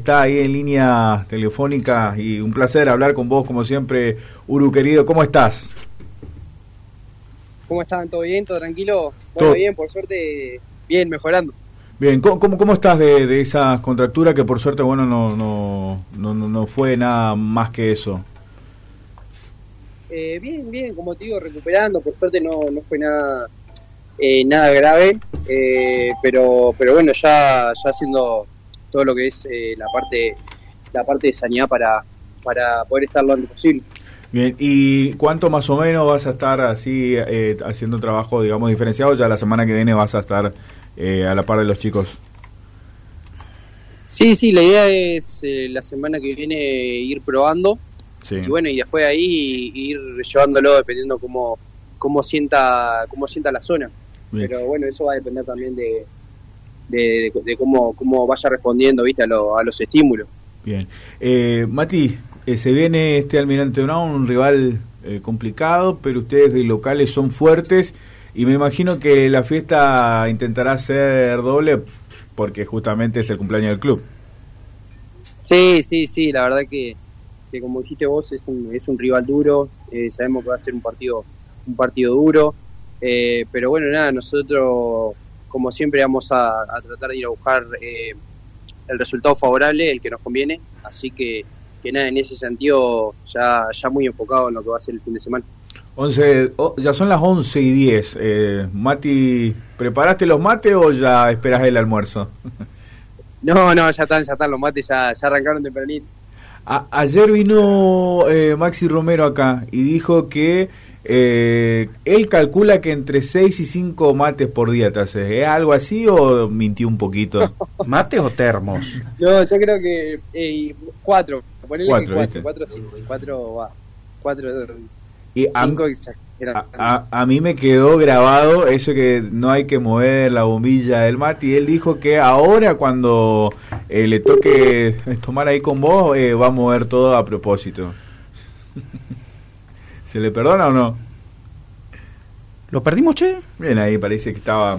está ahí en línea telefónica y un placer hablar con vos como siempre, Uru querido, ¿cómo estás? ¿Cómo están? ¿Todo bien? ¿Todo tranquilo? Bueno, bien, por suerte, bien, mejorando. Bien, ¿cómo estás de esa contractura que por suerte, bueno, no fue nada más que eso? Bien, como te digo, recuperando, por suerte no fue nada grave, pero bueno, ya haciendo todo lo que es la parte de sanidad para poder estar lo antes posible. Bien, ¿y cuánto más o menos vas a estar así haciendo trabajo, digamos, diferenciado? Ya la semana que viene vas a estar a la par de los chicos. Sí, la idea es la semana que viene ir probando. Sí. Y bueno, y después ahí ir llevándolo dependiendo cómo sienta la zona. Bien. Pero bueno, eso va a depender también de cómo vaya respondiendo, ¿viste? a los estímulos. Bien. Mati, se viene Almirante Brown, un rival complicado, pero ustedes de locales son fuertes y me imagino que la fiesta intentará ser doble porque justamente es el cumpleaños del club. Sí, la verdad que como dijiste vos es un rival duro, sabemos que va a ser un partido duro, pero bueno, nada, nosotros como siempre vamos a tratar de ir a buscar el resultado favorable, el que nos conviene, así que nada, en ese sentido ya muy enfocado en lo que va a ser el fin de semana. Ya son las 11:10. Mati, ¿preparaste los mates o ya esperás el almuerzo? No, ya están los mates, ya arrancaron tempranito. Ayer vino Maxi Romero acá y dijo que él calcula que entre 6 y 5 mates por día te haces. ¿Es algo así o mintió un poquito? ¿Mates o termos? No, yo creo que 4. Ponele 4, que 4, sí. 4 va. 4, y 5 a mí me quedó grabado eso que no hay que mover la bombilla del mate, y él dijo que ahora cuando le toque tomar ahí con vos va a mover todo a propósito. ¿Se le perdona o no? ¿Lo perdimos, che? Bien, ahí parece que estaba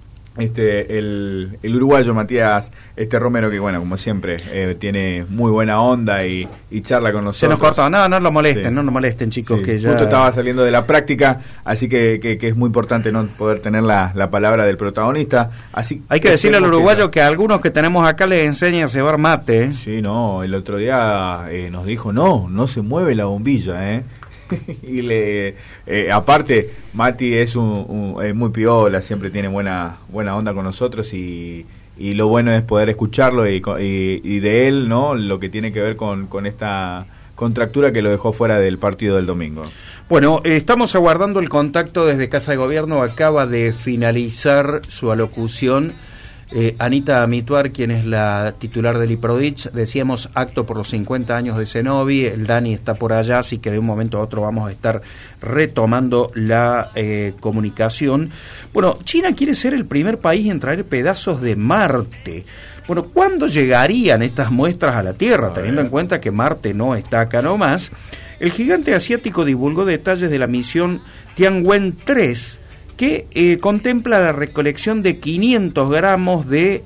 el uruguayo Matías Romero, que bueno, como siempre tiene muy buena onda y charla con nosotros. Se nos cortó, no lo molesten, sí. No nos molesten, chicos, sí, que ya... Justo estaba saliendo de la práctica, así que es muy importante no poder tener la palabra del protagonista. Así hay que decirle al uruguayo que a algunos que tenemos acá les enseña a cebar mate, ¿eh? Sí, no, el otro día nos dijo, no se mueve la bombilla, y aparte Mati es muy piola, siempre tiene buena onda con nosotros y lo bueno es poder escucharlo y de él, ¿no? Lo que tiene que ver con esta contractura que lo dejó fuera del partido del domingo. Bueno, estamos aguardando el contacto desde Casa de Gobierno. Acaba de finalizar su alocución Anita Mituar, quien es la titular del IPRODICH. Decíamos acto por los 50 años de Zenobi. El Dani está por allá, así que de un momento a otro vamos a estar retomando la comunicación. Bueno, China quiere ser el primer país en traer pedazos de Marte. Bueno, ¿cuándo llegarían estas muestras a la Tierra? Teniendo en cuenta que Marte no está acá nomás. El gigante asiático divulgó detalles de la misión Tianwen-3, que contempla la recolección de 500 gramos de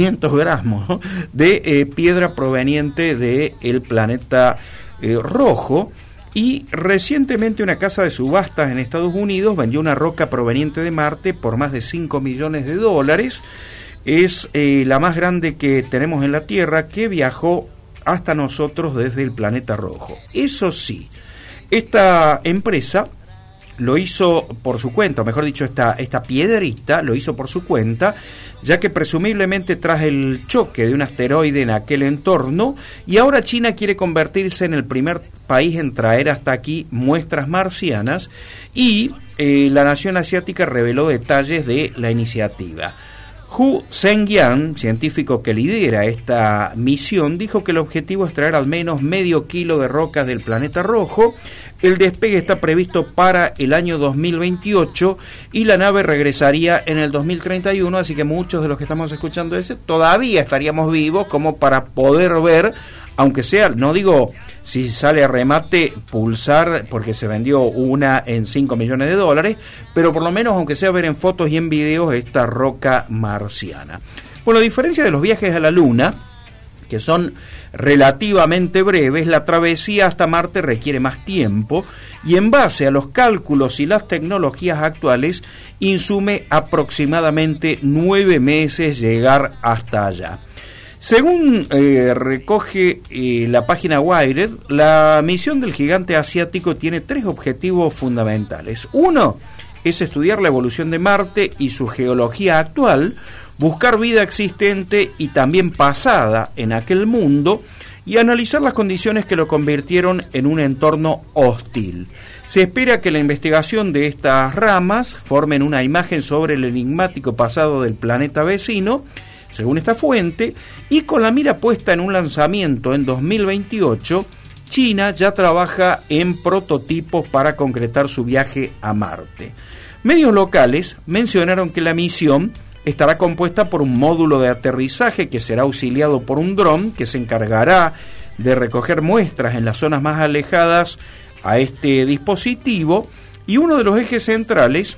piedra proveniente del planeta rojo. Y recientemente una casa de subastas en Estados Unidos vendió una roca proveniente de Marte por más de $5 millones. Es la más grande que tenemos en la Tierra, que viajó hasta nosotros desde el planeta rojo. Eso sí, esta empresa lo hizo por su cuenta, o mejor dicho, esta piedrita lo hizo por su cuenta, ya que presumiblemente tras el choque de un asteroide en aquel entorno, y ahora China quiere convertirse en el primer país en traer hasta aquí muestras marcianas, y la nación asiática reveló detalles de la iniciativa. Hu Zhengyang, científico que lidera esta misión, dijo que el objetivo es traer al menos medio kilo de rocas del planeta rojo. El despegue está previsto para el año 2028 y la nave regresaría en el 2031, así que muchos de los que estamos escuchando todavía estaríamos vivos como para poder ver, aunque sea, no digo si sale a remate pulsar, porque se vendió una en $5 millones, pero por lo menos aunque sea ver en fotos y en videos esta roca marciana. Bueno, a diferencia de los viajes a la Luna, que son relativamente breves, la travesía hasta Marte requiere más tiempo y en base a los cálculos y las tecnologías actuales insume aproximadamente 9 meses llegar hasta allá. Según recoge la página Wired, la misión del gigante asiático tiene 3 objetivos fundamentales. Uno es estudiar la evolución de Marte y su geología actual, buscar vida existente y también pasada en aquel mundo y analizar las condiciones que lo convirtieron en un entorno hostil. Se espera que la investigación de estas ramas formen una imagen sobre el enigmático pasado del planeta vecino, según esta fuente, y con la mira puesta en un lanzamiento en 2028, China ya trabaja en prototipos para concretar su viaje a Marte. Medios locales mencionaron que la misión estará compuesta por un módulo de aterrizaje que será auxiliado por un dron que se encargará de recoger muestras en las zonas más alejadas a este dispositivo, y uno de los ejes centrales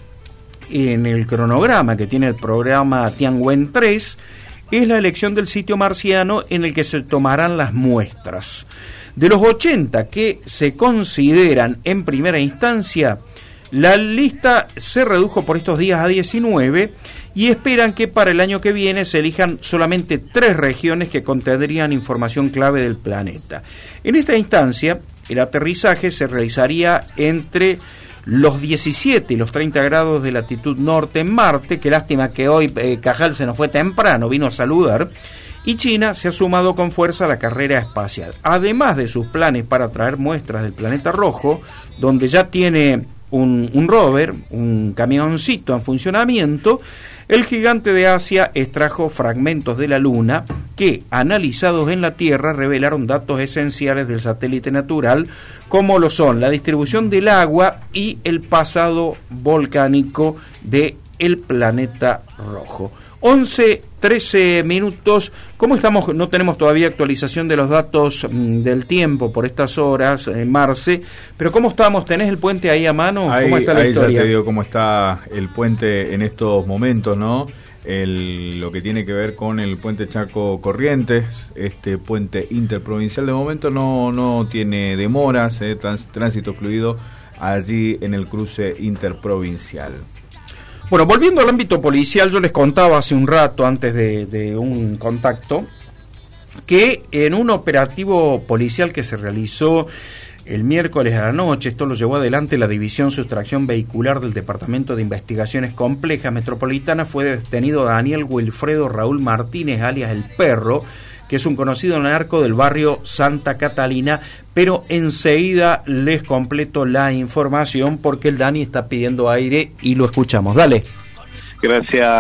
en el cronograma que tiene el programa Tianwen 3 es la elección del sitio marciano en el que se tomarán las muestras. De los 80 que se consideran en primera instancia, la lista se redujo por estos días a 19 y esperan que para el año que viene se elijan solamente 3 regiones que contendrían información clave del planeta. En esta instancia, el aterrizaje se realizaría entre los 17 y los 30 grados de latitud norte en Marte. Qué lástima que hoy Cajal se nos fue temprano, vino a saludar. Y China se ha sumado con fuerza a la carrera espacial. Además de sus planes para traer muestras del planeta rojo, donde ya tiene un rover, un camioncito en funcionamiento, el gigante de Asia extrajo fragmentos de la Luna que, analizados en la Tierra, revelaron datos esenciales del satélite natural, como lo son la distribución del agua y el pasado volcánico de el planeta rojo. 11:13 minutos. ¿Cómo estamos? No tenemos todavía actualización de los datos del tiempo por estas horas, Marce, pero ¿cómo estamos? ¿Tenés el puente ahí a mano? ¿Cómo está la historia? Ya te digo cómo está el puente en estos momentos, ¿no? Lo que tiene que ver con el puente Chaco Corrientes, este puente interprovincial, de momento no tiene demoras, tránsito fluido allí en el cruce interprovincial. Bueno, volviendo al ámbito policial, yo les contaba hace un rato, antes de un contacto, que en un operativo policial que se realizó el miércoles a la noche, esto lo llevó adelante la División Sustracción Vehicular del Departamento de Investigaciones Complejas Metropolitana, fue detenido Daniel Wilfredo Raúl Martínez, alias El Perro, que es un conocido narco del barrio Santa Catalina, pero enseguida les completo la información porque el Dani está pidiendo aire y lo escuchamos. Dale. Gracias.